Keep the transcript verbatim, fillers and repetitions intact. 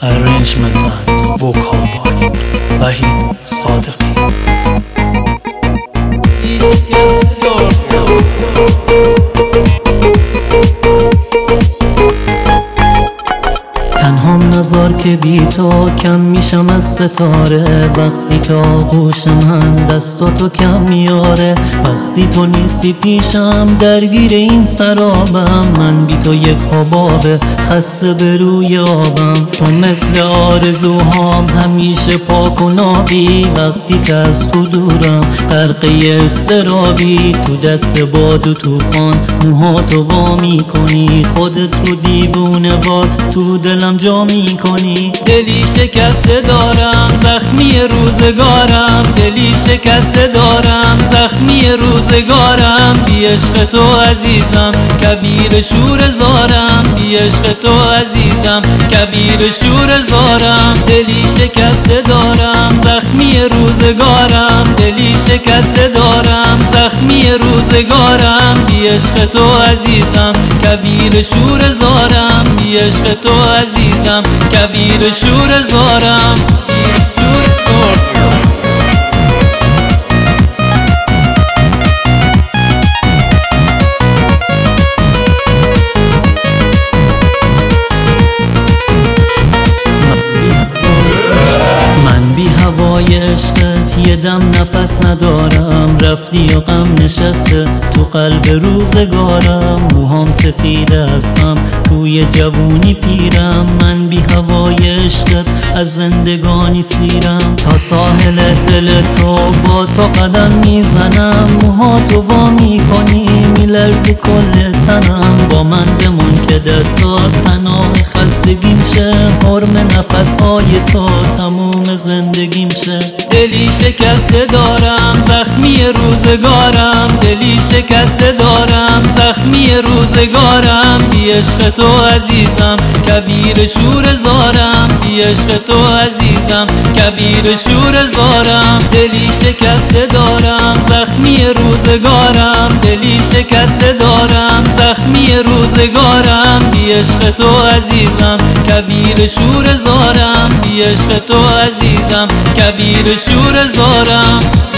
Arrangement and vocal by Wahid Sadiqi. تنهام نزار که بی تو کم میشم از ستاره، وقتی که آغوش من دستاتو کم میاره، وقتی تو نیستی پیشم درگیر این سرابم، من بی تو یک حبابه خسته به روی آبم. تو مثل آرزوهام همیشه پاک و نابی، وقتی که از تو دورم غرقه اضطرابی، تو دست باد و توفان موهاتو وا میکنی، خودت رو دیوونه وار تو دلم جا میکنی. دلی شکسته دارم زخمی روزگارم، دلی شکسته دارم زخمی روزگارم، بی عشق تو عزیزم کبیر شور زارم، بی عشق تو عزیزم کبیر شور زارم. دلی شکسته دارم زخمی روزگارم، دلی شکسته دارم زخمی روزگارم، بی عشق تو عزیزم کبیر شور زارم، بی عشق تو عزیزم کبیر شور زارم. من بی هوای عشقت یه دم نفس ندارم، رفتی و غم نشسته تو قلب روزگارم، موهام سفید از غم توی جوونی پیرم، من بی هوای عشقت از زندگانی سیرم، تا ساحل دل تو با تو قدم میزنم، موهاتو وا میکنی میلرزی کل تنم، با من بمون که دستات پناه خستگیم شه، حرم نفسهای تو تموم زندگیم شه. دلی شکسته دارم زخمی روزگارم، دلی شکسته دارم زخمی روزگارم، بی عشق تو عزیزم کبیر شور زارم، بی عشق تو عزیزم کبیر شور زارم. دلی شکسته دارم زخمی روزگارم، دلی شکسته دارم زخمی روزگارم، بی عشق تو عزیزم کبیر شور زارم، بی عشق تو عزیزم کبیر شور زارم.